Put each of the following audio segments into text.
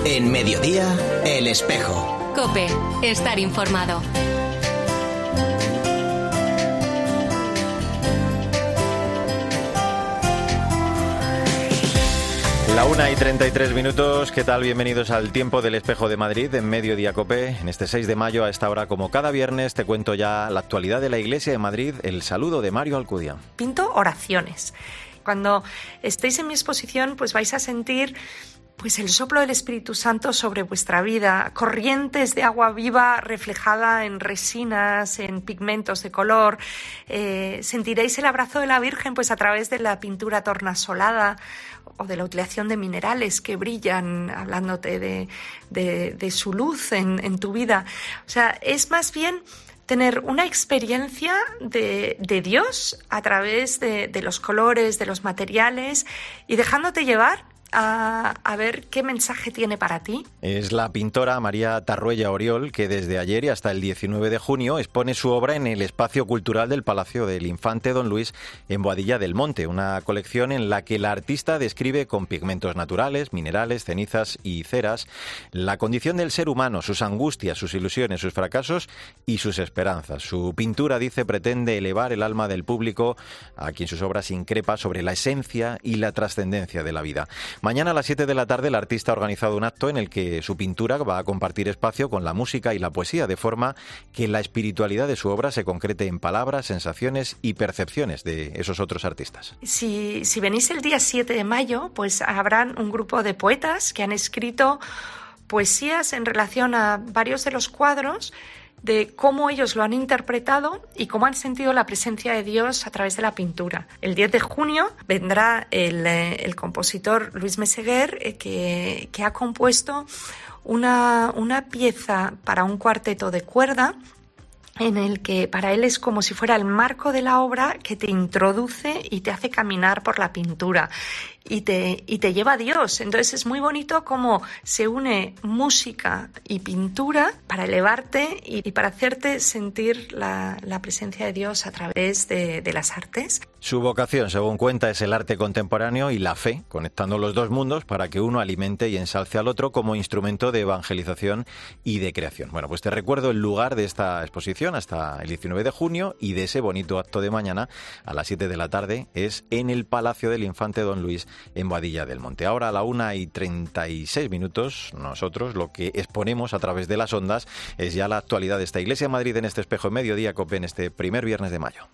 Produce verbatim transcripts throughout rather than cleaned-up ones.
En Mediodía, El Espejo. COPE, estar informado. La una y treinta y tres minutos, ¿qué tal? Bienvenidos al Tiempo del Espejo de Madrid en Mediodía COPE. En este seis de mayo, a esta hora, como cada viernes, te cuento ya la actualidad de la Iglesia de Madrid, el saludo de Mario Alcudia. Pinto oraciones. Cuando estéis en mi exposición, pues vais a sentir pues el soplo del Espíritu Santo sobre vuestra vida, corrientes de agua viva reflejada en resinas, en pigmentos de color. Eh, sentiréis el abrazo de la Virgen pues a través de la pintura tornasolada o de la utilización de minerales que brillan, hablándote de, de, de su luz en, en tu vida. O sea, es más bien tener una experiencia de, de Dios a través de, de los colores, de los materiales y dejándote llevar A, a ver qué mensaje tiene para ti. Es la pintora María Tarruella Oriol, que desde ayer y hasta el diecinueve de junio expone su obra en el espacio cultural del Palacio del Infante Don Luis en Boadilla del Monte, una colección en la que la artista describe con pigmentos naturales, minerales, cenizas y ceras la condición del ser humano, sus angustias, sus ilusiones, sus fracasos y sus esperanzas. Su pintura, dice, pretende elevar el alma del público, a quien sus obras increpa sobre la esencia y la trascendencia de la vida. Mañana a las siete de la tarde el artista ha organizado un acto en el que su pintura va a compartir espacio con la música y la poesía, de forma que la espiritualidad de su obra se concrete en palabras, sensaciones y percepciones de esos otros artistas. Si, si venís el día siete de mayo, pues habrán un grupo de poetas que han escrito poesías en relación a varios de los cuadros, de cómo ellos lo han interpretado y cómo han sentido la presencia de Dios a través de la pintura. El diez de junio vendrá el, el compositor Luis Meseguer, eh, que, que ha compuesto una, una pieza para un cuarteto de cuerda, en el que para él es como si fuera el marco de la obra que te introduce y te hace caminar por la pintura y te, y te lleva a Dios. Entonces es muy bonito cómo se une música y pintura para elevarte y, y para hacerte sentir la, la presencia de Dios a través de, de las artes. Su vocación, según cuenta, es el arte contemporáneo y la fe, conectando los dos mundos para que uno alimente y ensalce al otro como instrumento de evangelización y de creación. Bueno, pues te recuerdo el lugar de esta exposición hasta el diecinueve de junio y de ese bonito acto de mañana a las siete de la tarde es en el Palacio del Infante Don Luis en Boadilla del Monte. Ahora a la una y treinta y seis minutos, nosotros lo que exponemos a través de las ondas es ya la actualidad de esta Iglesia de Madrid en este espejo en Mediodía COPE en este primer viernes de mayo.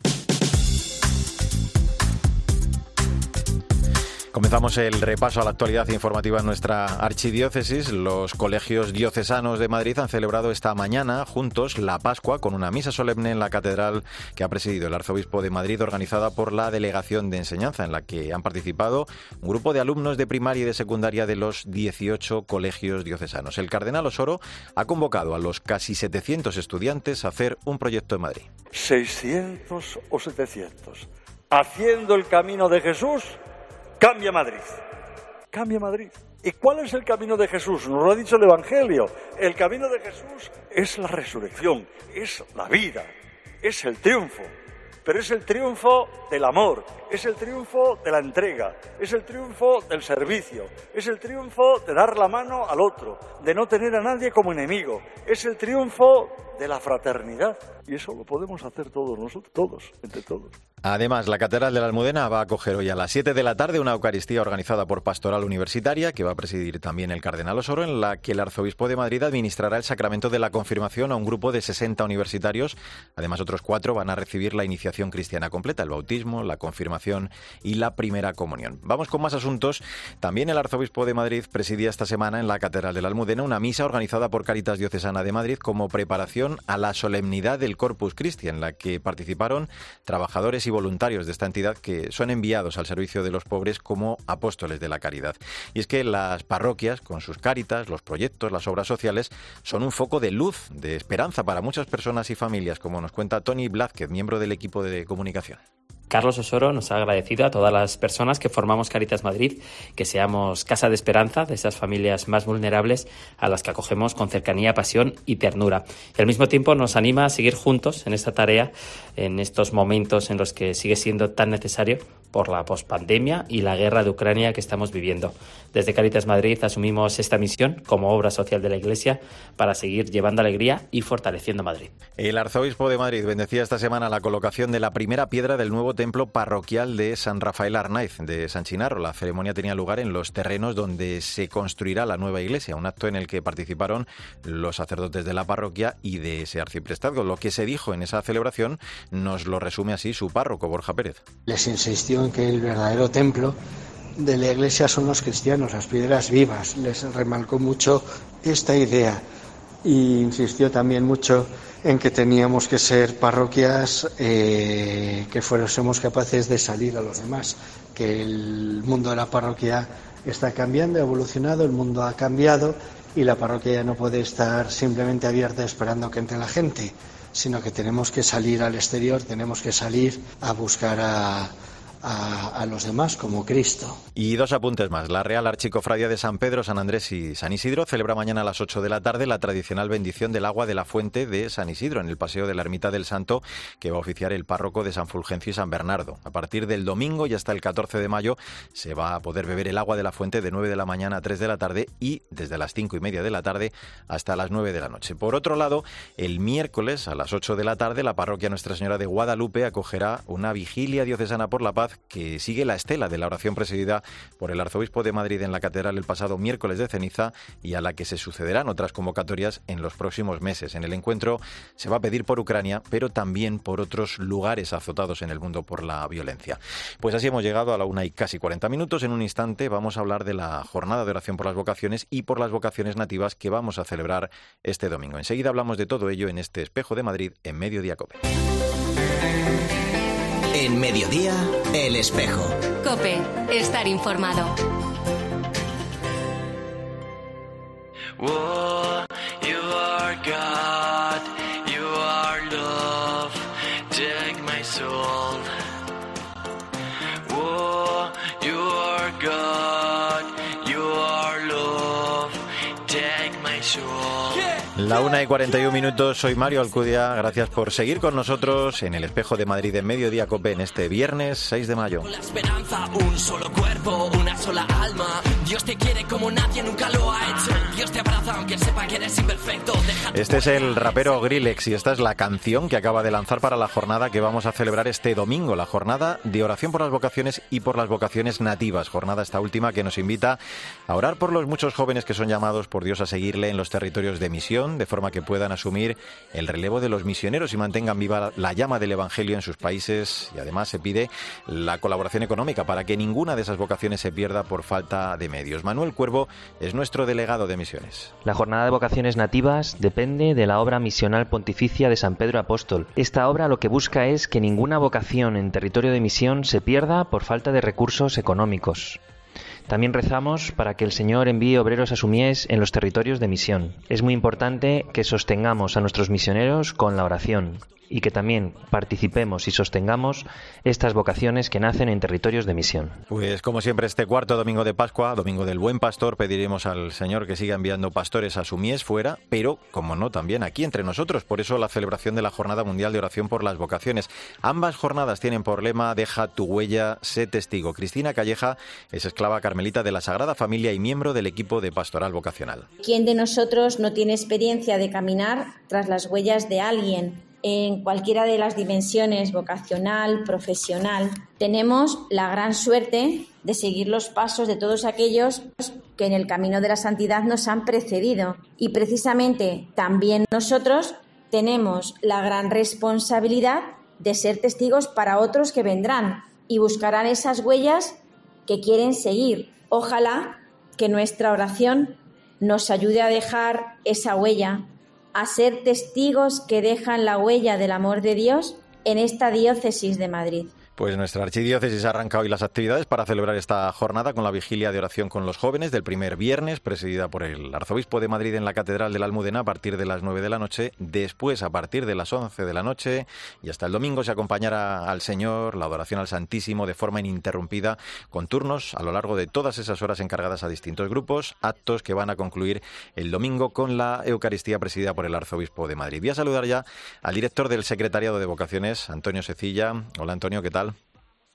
Comenzamos el repaso a la actualidad informativa en nuestra archidiócesis. Los colegios diocesanos de Madrid han celebrado esta mañana juntos la Pascua con una misa solemne en la catedral que ha presidido el arzobispo de Madrid, organizada por la Delegación de Enseñanza, en la que han participado un grupo de alumnos de primaria y de secundaria de los dieciocho colegios diocesanos. El cardenal Osoro ha convocado a los casi setecientos estudiantes a hacer un proyecto en Madrid. seiscientos o setecientos. Haciendo el camino de Jesús, cambia Madrid. Cambia Madrid. ¿Y cuál es el camino de Jesús? Nos lo ha dicho el Evangelio. El camino de Jesús es la resurrección, es la vida, es el triunfo. Pero es el triunfo del amor, es el triunfo de la entrega, es el triunfo del servicio, es el triunfo de dar la mano al otro, de no tener a nadie como enemigo, es el triunfo de la fraternidad. Y eso lo podemos hacer todos nosotros, todos, entre todos. Además, la Catedral de la Almudena va a acoger hoy a las siete de la tarde una Eucaristía organizada por Pastoral Universitaria, que va a presidir también el cardenal Osoro, en la que el arzobispo de Madrid administrará el sacramento de la confirmación a un grupo de sesenta universitarios. Además, otros cuatro van a recibir la iniciación cristiana completa, el bautismo, la confirmación y la primera comunión. Vamos con más asuntos. También el arzobispo de Madrid presidía esta semana en la Catedral de la Almudena una misa organizada por Cáritas Diocesana de Madrid como preparación a la solemnidad del Corpus Christi, en la que participaron trabajadores y voluntarios de esta entidad que son enviados al servicio de los pobres como apóstoles de la caridad. Y es que las parroquias, con sus cáritas, los proyectos, las obras sociales, son un foco de luz, de esperanza para muchas personas y familias, como nos cuenta Tony Blázquez, miembro del equipo de comunicación. Carlos Osoro nos ha agradecido a todas las personas que formamos Cáritas Madrid que seamos casa de esperanza de esas familias más vulnerables a las que acogemos con cercanía, pasión y ternura. Y al mismo tiempo nos anima a seguir juntos en esta tarea, en estos momentos en los que sigue siendo tan necesario por la pospandemia y la guerra de Ucrania que estamos viviendo. Desde Cáritas Madrid asumimos esta misión como obra social de la Iglesia para seguir llevando alegría y fortaleciendo Madrid. El arzobispo de Madrid bendecía esta semana la colocación de la primera piedra del nuevo templo parroquial de San Rafael Arnaiz de San Chinarro. La ceremonia tenía lugar en los terrenos donde se construirá la nueva iglesia, un acto en el que participaron los sacerdotes de la parroquia y de ese arciprestazgo. Lo que se dijo en esa celebración nos lo resume así su párroco, Borja Pérez. Les insistió en que el verdadero templo de la iglesia son los cristianos, las piedras vivas. Les remarcó mucho esta idea y insistió también mucho en que teníamos que ser parroquias eh, que fuésemos capaces de salir a los demás, que el mundo de la parroquia está cambiando, ha evolucionado, el mundo ha cambiado y la parroquia ya no puede estar simplemente abierta esperando que entre la gente, sino que tenemos que salir al exterior, tenemos que salir a buscar a, a, a los demás como Cristo. Y dos apuntes más. La Real Archicofradía de San Pedro, San Andrés y San Isidro celebra mañana a las ocho de la tarde la tradicional bendición del agua de la fuente de San Isidro en el Paseo de la Ermita del Santo, que va a oficiar el párroco de San Fulgencio y San Bernardo. A partir del domingo y hasta el catorce de mayo se va a poder beber el agua de la fuente de nueve de la mañana a tres de la tarde y desde las cinco y media de la tarde hasta las nueve de la noche. Por otro lado, el miércoles a las ocho de la tarde la parroquia Nuestra Señora de Guadalupe acogerá una vigilia diocesana por la paz que sigue la estela de la oración presidida por el arzobispo de Madrid en la catedral el pasado miércoles de ceniza y a la que se sucederán otras convocatorias en los próximos meses. En el encuentro se va a pedir por Ucrania, pero también por otros lugares azotados en el mundo por la violencia. Pues así hemos llegado a la una y casi cuarenta minutos. En un instante vamos a hablar de la jornada de oración por las vocaciones y por las vocaciones nativas que vamos a celebrar este domingo. Enseguida hablamos de todo ello en este Espejo de Madrid en Mediodía COPE. En Mediodía, El Espejo. COPE, estar informado. Oh, you are God, you are love, take my soul. Oh, you are God, you are love, take my soul. La una y cuarenta y un minutos, soy Mario Alcudia, gracias por seguir con nosotros en el Espejo de Madrid en Mediodía COPE en este viernes seis de mayo. La esperanza, un solo cuerpo, una sola alma. Dios te quiere como nadie nunca lo ha hecho. Dios te abraza aunque sepa que eres imperfecto. Déjate. Este es el rapero Grillex y esta es la canción que acaba de lanzar para la jornada que vamos a celebrar este domingo, la jornada de oración por las vocaciones y por las vocaciones nativas. Jornada esta última que nos invita a orar por los muchos jóvenes que son llamados por Dios a seguirle en los territorios de misión, de forma que puedan asumir el relevo de los misioneros y mantengan viva la llama del Evangelio en sus países. Y además se pide la colaboración económica para que ninguna de esas vocaciones se pierda por falta de medios. Manuel Cuervo es nuestro delegado de misiones. La jornada de vocaciones nativas depende de la obra misional pontificia de San Pedro Apóstol. Esta obra lo que busca es que ninguna vocación en territorio de misión se pierda por falta de recursos económicos. También rezamos para que el Señor envíe obreros a su mies en los territorios de misión. Es muy importante que sostengamos a nuestros misioneros con la oración y que también participemos y sostengamos estas vocaciones que nacen en territorios de misión. Pues como siempre este cuarto domingo de Pascua, domingo del Buen Pastor, pediremos al Señor que siga enviando pastores a su mies fuera, pero como no también aquí entre nosotros. Por eso la celebración de la Jornada Mundial de Oración por las Vocaciones. Ambas jornadas tienen por lema Deja tu huella, sé testigo. Cristina Calleja es esclava carmelita de la Sagrada Familia y miembro del equipo de Pastoral Vocacional. ¿Quién de nosotros no tiene experiencia de caminar tras las huellas de alguien? En cualquiera de las dimensiones, vocacional, profesional, tenemos la gran suerte de seguir los pasos de todos aquellos que en el camino de la santidad nos han precedido. Y precisamente también nosotros tenemos la gran responsabilidad de ser testigos para otros que vendrán y buscarán esas huellas que quieren seguir. Ojalá que nuestra oración nos ayude a dejar esa huella, a ser testigos que dejan la huella del amor de Dios en esta diócesis de Madrid. Pues nuestra archidiócesis arranca hoy las actividades para celebrar esta jornada con la vigilia de oración con los jóvenes del primer viernes, presidida por el arzobispo de Madrid en la Catedral de la Almudena a partir de las nueve de la noche. Después, a partir de las once de la noche y hasta el domingo, se acompañará al Señor, la adoración al Santísimo de forma ininterrumpida, con turnos a lo largo de todas esas horas encargadas a distintos grupos, actos que van a concluir el domingo con la Eucaristía presidida por el arzobispo de Madrid. Voy a saludar ya al director del Secretariado de Vocaciones, Antonio Secilla. Hola Antonio, ¿qué tal?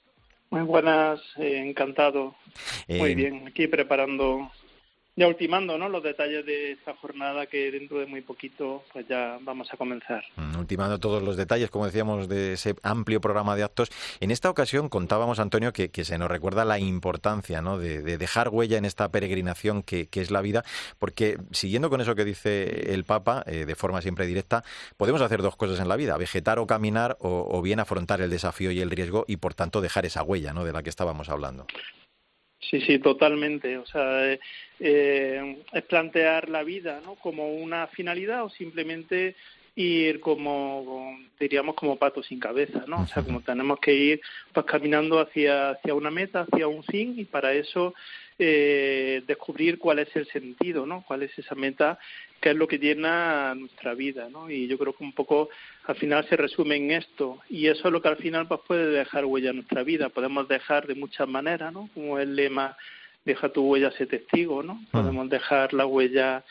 Muy buenas, eh, encantado. Muy Eh, bien, aquí preparando, ya ultimando, ¿no?, los detalles de esta jornada que dentro de muy poquito pues ya vamos a comenzar. Ultimando todos los detalles, como decíamos, de ese amplio programa de actos. En esta ocasión contábamos, Antonio, que, que se nos recuerda la importancia, ¿no?, de, de dejar huella en esta peregrinación que, que es la vida, porque siguiendo con eso que dice el Papa, eh, de forma siempre directa, podemos hacer dos cosas en la vida: vegetar o caminar, o, o bien afrontar el desafío y el riesgo y, por tanto, dejar esa huella, ¿no?, de la que estábamos hablando. Sí, sí, totalmente. O sea, eh, eh, es plantear la vida, ¿no?, como una finalidad o simplemente ir como, diríamos, como pato sin cabeza, ¿no? O sea, como tenemos que ir pues caminando hacia, hacia una meta, hacia un fin, y para eso eh, descubrir cuál es el sentido, ¿no? Cuál es esa meta, qué es lo que llena nuestra vida, ¿no? Y yo creo que un poco al final se resume en esto, y eso es lo que al final pues puede dejar huella en nuestra vida. Podemos dejar de muchas maneras, ¿no? Como el lema, deja tu huella, sé testigo, ¿no? Podemos dejar la huella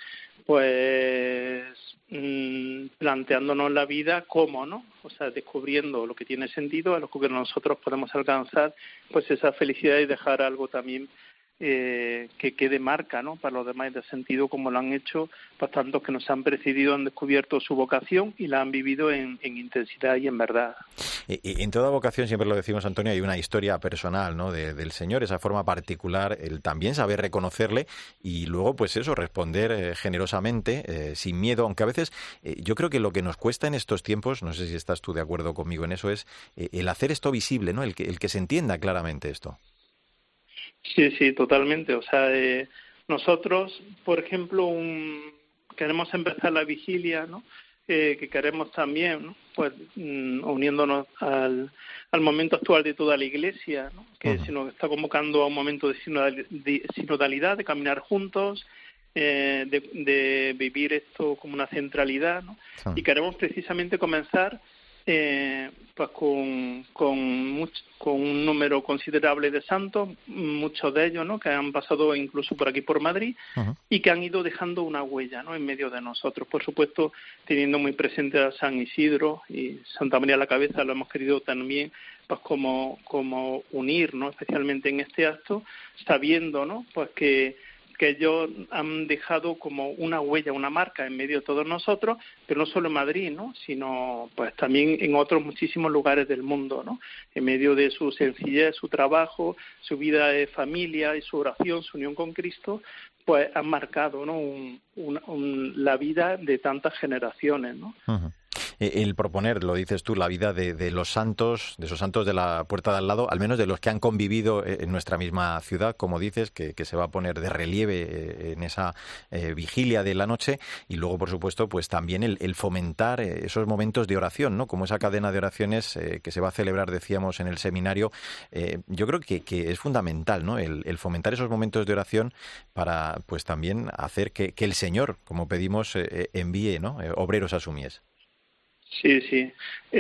pues mmm, planteándonos la vida cómo, ¿no? O sea, descubriendo lo que tiene sentido, a lo que nosotros podemos alcanzar pues esa felicidad y dejar algo también Eh, que quede marca, ¿no?, para los demás de sentido, como lo han hecho pues tantos que nos han precedido, han descubierto su vocación y la han vivido en, en intensidad y en verdad. Y, y en toda vocación, siempre lo decimos, Antonio, hay una historia personal, ¿no?, de, del Señor, esa forma particular, el también saber reconocerle y luego, pues eso, responder eh, generosamente, eh, sin miedo, aunque a veces eh, yo creo que lo que nos cuesta en estos tiempos, no sé si estás tú de acuerdo conmigo en eso, es eh, el hacer esto visible, ¿no?, el que, el que se entienda claramente esto. Sí, sí, totalmente. O sea, eh, nosotros, por ejemplo, un, queremos empezar la vigilia, ¿no?, eh, que queremos también, ¿no?, pues mm, uniéndonos al, al momento actual de toda la Iglesia, ¿no?, que uh-huh. se nos está convocando a un momento de, sinodal, de sinodalidad, de caminar juntos, eh, de, de vivir esto como una centralidad, ¿no? Uh-huh. Y queremos precisamente comenzar Eh, pues con con, mucho, con un número considerable de santos, muchos de ellos, ¿no?, que han pasado incluso por aquí por Madrid, uh-huh. y que han ido dejando una huella, ¿no?, en medio de nosotros. Por supuesto, teniendo muy presente a San Isidro y Santa María la Cabeza, lo hemos querido también pues como como unir, ¿no?, especialmente en este acto, sabiendo, ¿no?, pues que que ellos han dejado como una huella, una marca en medio de todos nosotros, pero no solo en Madrid, ¿no?, sino pues también en otros muchísimos lugares del mundo, ¿no?, en medio de su sencillez, su trabajo, su vida de familia y su oración, su unión con Cristo, pues han marcado, ¿no?, un, un, un, la vida de tantas generaciones, ¿no? Uh-huh. El proponer, lo dices tú, la vida de, de los santos, de esos santos de la puerta de al lado, al menos de los que han convivido en nuestra misma ciudad, como dices, que, que se va a poner de relieve en esa eh, vigilia de la noche, y luego, por supuesto, pues también el, el fomentar esos momentos de oración, ¿no?, como esa cadena de oraciones eh, que se va a celebrar, decíamos, en el seminario. Eh, yo creo que, que es fundamental, ¿no?, el, el fomentar esos momentos de oración para, pues también hacer que, que el Señor, como pedimos, eh, envíe, ¿no?, eh, obreros a su mies. Sí, sí.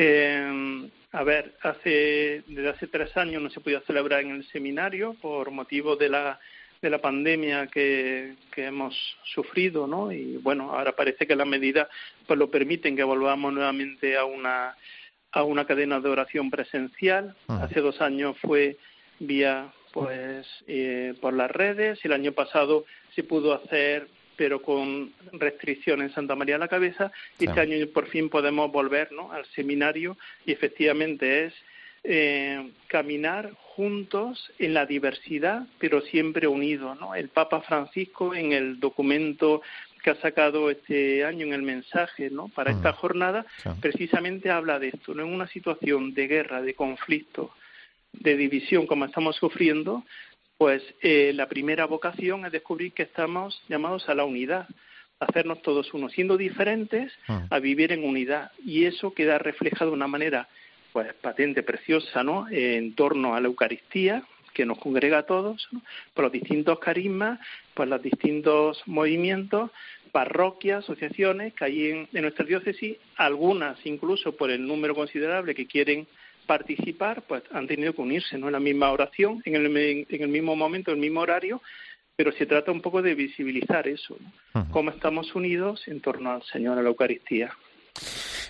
Eh, a ver, hace desde hace tres años no se podía celebrar en el seminario por motivo de la de la pandemia que, que hemos sufrido, ¿no? Y bueno, ahora parece que las medidas pues lo permiten, que volvamos nuevamente a una a una cadena de oración presencial. Uh-huh. Hace dos años fue vía pues eh, por las redes, y el año pasado se pudo hacer, pero con restricciones en Santa María la Cabeza, y sí. Este año por fin podemos volver, ¿no?, al seminario, y efectivamente es eh, caminar juntos en la diversidad, pero siempre unidos, ¿no? El Papa Francisco, en el documento que ha sacado este año, en el mensaje, ¿no?, para mm. esta jornada, sí. precisamente habla de esto, ¿no?, en una situación de guerra, de conflicto, de división como estamos sufriendo, pues eh, la primera vocación es descubrir que estamos llamados a la unidad, a hacernos todos uno, siendo diferentes, a vivir en unidad. Y eso queda reflejado de una manera pues patente, preciosa, ¿no?, en torno a la Eucaristía, que nos congrega a todos, ¿no?, por los distintos carismas, por los distintos movimientos, parroquias, asociaciones que hay en, en nuestra diócesis, algunas incluso por el número considerable que quieren participar, pues han tenido que unirse, ¿no?, en la misma oración, en el, en el mismo momento, en el mismo horario, pero se trata un poco de visibilizar eso, ¿no? Uh-huh. Cómo estamos unidos en torno al Señor, a la Eucaristía.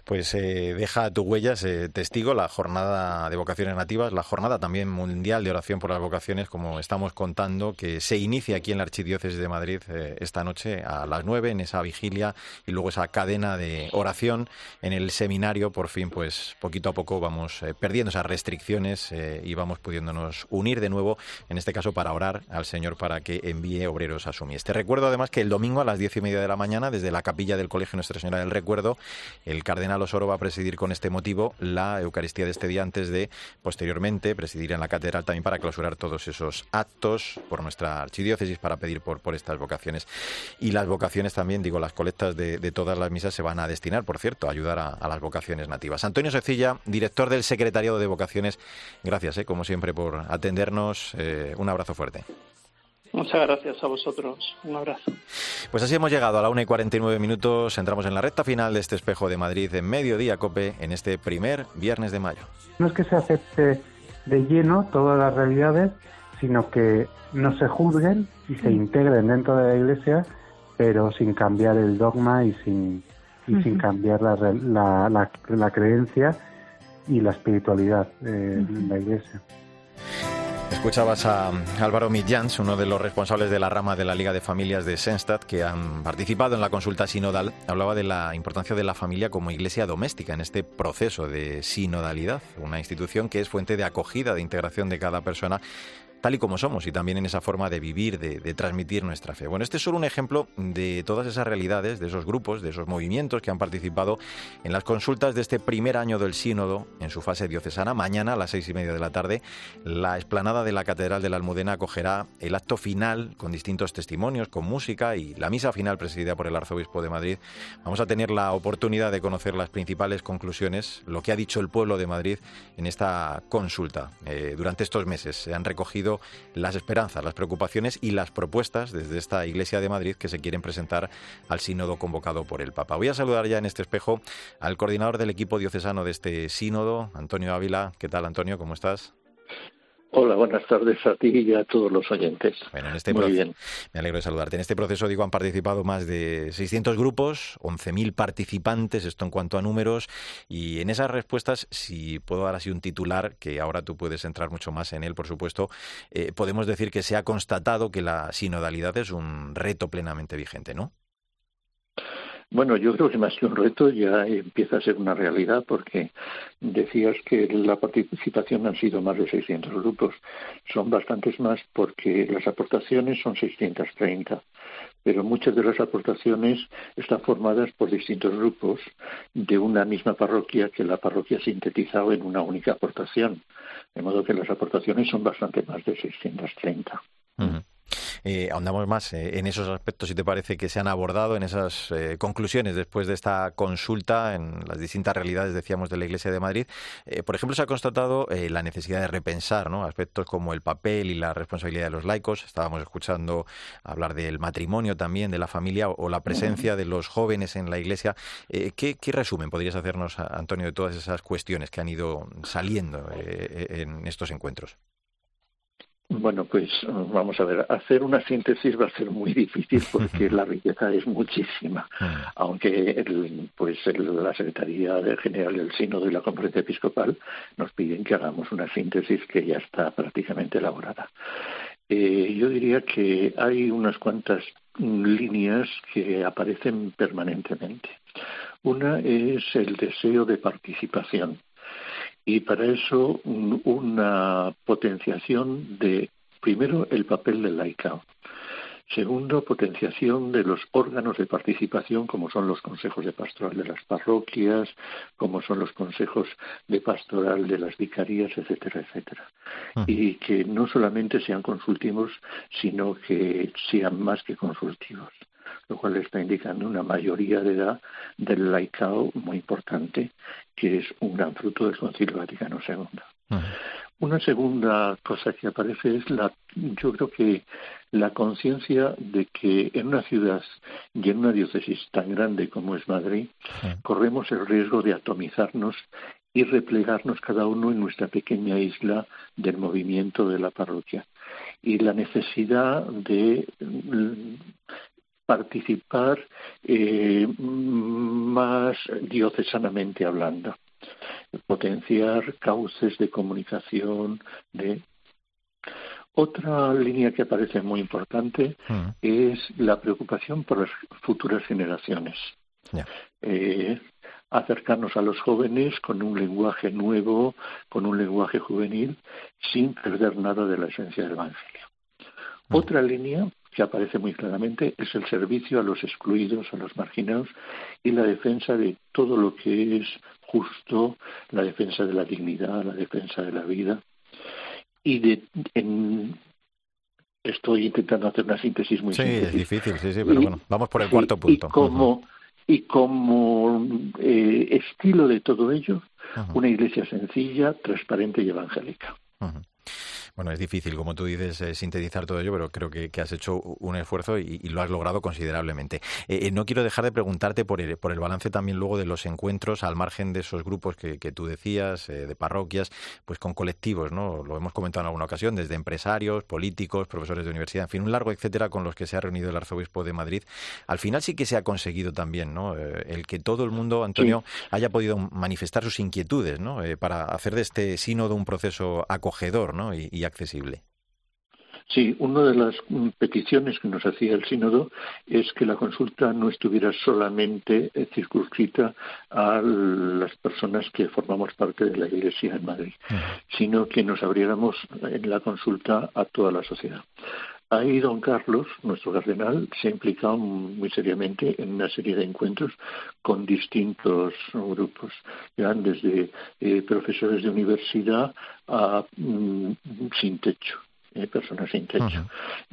Pues eh, deja tu huellas, eh, testigo, la jornada de vocaciones nativas, la jornada también mundial de oración por las vocaciones, como estamos contando, que se inicia aquí en la Archidiócesis de Madrid eh, esta noche a las nueve, en esa vigilia y luego esa cadena de oración en el seminario. Por fin, pues poquito a poco vamos eh, perdiendo esas restricciones eh, y vamos pudiéndonos unir de nuevo, en este caso para orar al Señor para que envíe obreros a su mies. Te recuerdo además que el domingo a las diez y media de la mañana, desde la capilla del Colegio Nuestra Señora del Recuerdo, el cardenal Osoro va a presidir con este motivo la Eucaristía de este día, antes de, posteriormente, presidir en la catedral también para clausurar todos esos actos por nuestra archidiócesis, para pedir por, por estas vocaciones. Y las vocaciones también, digo, las colectas de, de todas las misas se van a destinar, por cierto, a ayudar a, a las vocaciones nativas. Antonio Secilla, director del Secretariado de Vocaciones, gracias, eh, como siempre, por atendernos. Eh, un abrazo fuerte. Muchas gracias a vosotros. Un abrazo. Pues así hemos llegado a la una y cuarenta y nueve minutos. Entramos en la recta final de este Espejo de Madrid en Mediodía Cope en este primer viernes de mayo. No es que se acepte de lleno todas las realidades, sino que no se juzguen y se integren dentro de la Iglesia, pero sin cambiar el dogma y sin, y uh-huh. sin cambiar la, la, la, la creencia y la espiritualidad de uh-huh. la Iglesia. Escuchabas a Álvaro Millans, uno de los responsables de la rama de la Liga de Familias de Senstad, que han participado en la consulta sinodal. Hablaba de la importancia de la familia como iglesia doméstica en este proceso de sinodalidad, una institución que es fuente de acogida, de integración de cada persona, tal y como somos, y también en esa forma de vivir, de, de transmitir nuestra fe. Bueno, este es solo un ejemplo de todas esas realidades, de esos grupos, de esos movimientos que han participado en las consultas de este primer año del sínodo en su fase diocesana. Mañana a las seis y media de la tarde, la explanada de la Catedral de la Almudena acogerá el acto final con distintos testimonios, con música, y la misa final presidida por el Arzobispo de Madrid. Vamos a tener la oportunidad de conocer las principales conclusiones, lo que ha dicho el pueblo de Madrid en esta consulta. Eh, durante estos meses se han recogido las esperanzas, las preocupaciones y las propuestas desde esta Iglesia de Madrid que se quieren presentar al sínodo convocado por el Papa. Voy a saludar ya en este espejo al coordinador del equipo diocesano de este sínodo, Antonio Ávila. ¿Qué tal, Antonio? ¿Cómo estás? Hola, buenas tardes a ti y a todos los oyentes. Bueno, en este Muy proce- bien. Me alegro de saludarte. En este proceso, digo, han participado más de seiscientos grupos, once mil participantes, esto en cuanto a números, y en esas respuestas, si puedo dar así un titular, que ahora tú puedes entrar mucho más en él, por supuesto, eh, podemos decir que se ha constatado que la sinodalidad es un reto plenamente vigente, ¿no? Bueno, yo creo que más que un reto ya empieza a ser una realidad, porque decías que la participación han sido más de seiscientos grupos. Son bastantes más porque las aportaciones son seiscientos treinta, pero muchas de las aportaciones están formadas por distintos grupos de una misma parroquia, que la parroquia ha sintetizado en una única aportación. De modo que las aportaciones son bastante más de seiscientos treinta. Uh-huh. Eh, ahondamos más eh, en esos aspectos, si te parece, que se han abordado en esas eh, conclusiones después de esta consulta en las distintas realidades, decíamos, de la Iglesia de Madrid. Eh, por ejemplo, se ha constatado eh, la necesidad de repensar, ¿no?, aspectos como el papel y la responsabilidad de los laicos. Estábamos escuchando hablar del matrimonio también, de la familia, o la presencia de los jóvenes en la Iglesia. Eh, ¿qué, ¿Qué resumen podrías hacernos, Antonio, de todas esas cuestiones que han ido saliendo eh, en estos encuentros? Bueno, pues vamos a ver, hacer una síntesis va a ser muy difícil porque la riqueza es muchísima, aunque el, pues el, la Secretaría General del Sínodo y la Conferencia Episcopal nos piden que hagamos una síntesis que ya está prácticamente elaborada. Eh, yo diría que hay unas cuantas líneas que aparecen permanentemente. Una es el deseo de participación. Y para eso una potenciación de, primero, el papel del laicado. Segundo, potenciación de los órganos de participación, como son los consejos de pastoral de las parroquias, como son los consejos de pastoral de las vicarías, etcétera, etcétera. Uh-huh. Y que no solamente sean consultivos, sino que sean más que consultivos, lo cual está indicando una mayoría de edad del laicado muy importante, que es un gran fruto del Concilio Vaticano segundo. Uh-huh. Una segunda cosa que aparece es la, yo creo que la conciencia de que en una ciudad y en una diócesis tan grande como es Madrid, uh-huh, corremos el riesgo de atomizarnos y replegarnos cada uno en nuestra pequeña isla del movimiento de la parroquia. Y la necesidad de participar eh, más diocesanamente hablando, potenciar cauces de comunicación. De Otra línea que aparece muy importante uh-huh. es la preocupación por las futuras generaciones. Yeah. Eh, acercarnos a los jóvenes con un lenguaje nuevo, con un lenguaje juvenil, sin perder nada de la esencia del Evangelio. Uh-huh. Otra línea que aparece muy claramente es el servicio a los excluidos, a los marginados, y la defensa de todo lo que es justo, la defensa de la dignidad, la defensa de la vida. Y de, en, estoy intentando hacer una síntesis muy sí, síntesis. Es difícil, sí, sí, pero y, bueno, vamos por el sí, cuarto punto. Y como, uh-huh. y como eh, estilo de todo ello, uh-huh. una iglesia sencilla, transparente y evangélica. Uh-huh. Bueno, es difícil, como tú dices, eh, sintetizar todo ello, pero creo que, que has hecho un esfuerzo y, y lo has logrado considerablemente. Eh, eh, no quiero dejar de preguntarte por el, por el balance también luego de los encuentros al margen de esos grupos que, que tú decías, eh, de parroquias, pues con colectivos, ¿no? Lo hemos comentado en alguna ocasión, desde empresarios, políticos, profesores de universidad, en fin, un largo etcétera con los que se ha reunido el arzobispo de Madrid. Al final sí que se ha conseguido también, ¿no? Eh, el que todo el mundo, Antonio, sí. haya podido manifestar sus inquietudes, ¿no? Eh, para hacer de este sínodo un proceso acogedor, ¿no? Y, y accesible. Sí, una de las peticiones que nos hacía el sínodo es que la consulta no estuviera solamente circunscrita a las personas que formamos parte de la Iglesia en Madrid, uh-huh. sino que nos abriéramos en la consulta a toda la sociedad. Ahí don Carlos, nuestro cardenal, se ha implicado muy seriamente en una serie de encuentros con distintos grupos, ya desde eh, profesores de universidad a mm, sin techo. Eh, personas sin techo, uh-huh.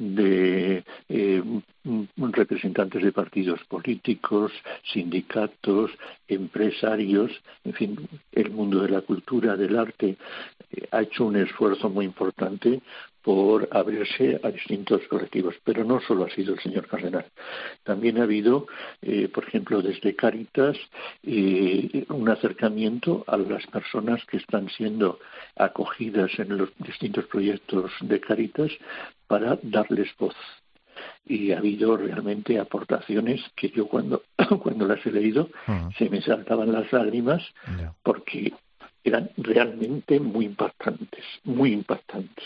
de eh, representantes de partidos políticos, sindicatos, empresarios, en fin, el mundo de la cultura, del arte, eh, ha hecho un esfuerzo muy importante por abrirse a distintos colectivos. Pero no solo ha sido el señor cardenal. También ha habido, eh, por ejemplo, desde Cáritas, eh, un acercamiento a las personas que están siendo acogidas en los distintos proyectos de Cáritas para darles voz. Y ha habido realmente aportaciones que yo cuando, cuando las he leído uh-huh. se me saltaban las lágrimas yeah. porque eran realmente muy impactantes, muy impactantes.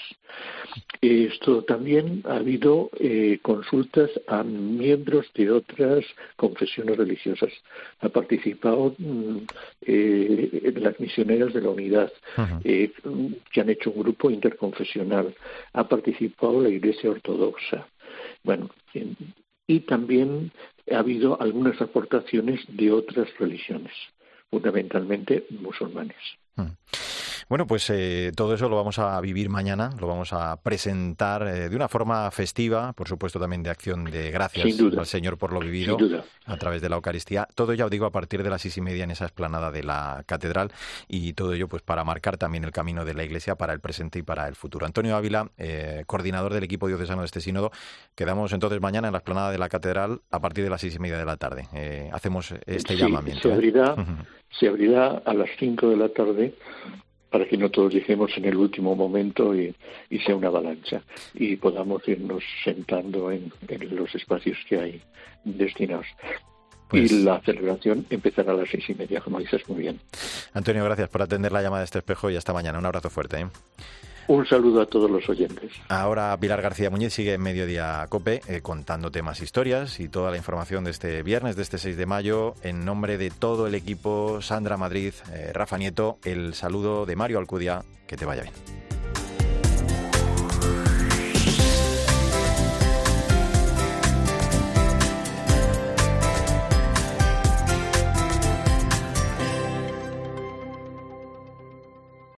Esto también ha habido eh, consultas a miembros de otras confesiones religiosas. Ha participado eh, las misioneras de la Unidad, uh-huh. eh, que han hecho un grupo interconfesional. Ha participado la Iglesia Ortodoxa. Bueno, y también ha habido algunas aportaciones de otras religiones, fundamentalmente musulmanes. Bueno, pues eh, todo eso lo vamos a vivir mañana, lo vamos a presentar eh, de una forma festiva, por supuesto también de acción de gracias al Señor por lo vivido a través de la Eucaristía. Todo ello, digo, a partir de las seis y media en esa explanada de la Catedral, y todo ello pues para marcar también el camino de la Iglesia para el presente y para el futuro. Antonio Ávila, eh, coordinador del equipo diocesano de este sínodo, quedamos entonces mañana en la explanada de la Catedral a partir de las seis y media de la tarde. Eh, hacemos este sí, llamamiento. Se abrirá, ¿eh? se abrirá a las cinco de la tarde, para que no todos lleguemos en el último momento y, y sea una avalancha y podamos irnos sentando en, en los espacios que hay destinados. Pues, y la celebración empezará a las seis y media, como dices muy bien. Antonio, gracias por atender la llamada de este espejo y hasta mañana. Un abrazo fuerte, ¿eh? Un saludo a todos los oyentes. Ahora Pilar García Muñiz sigue en Mediodía COPE eh, contándote más historias y toda la información de este viernes, de este seis de mayo. En nombre de todo el equipo, Sandra Madrid, eh, Rafa Nieto, el saludo de Mario Alcudia. Que te vaya bien.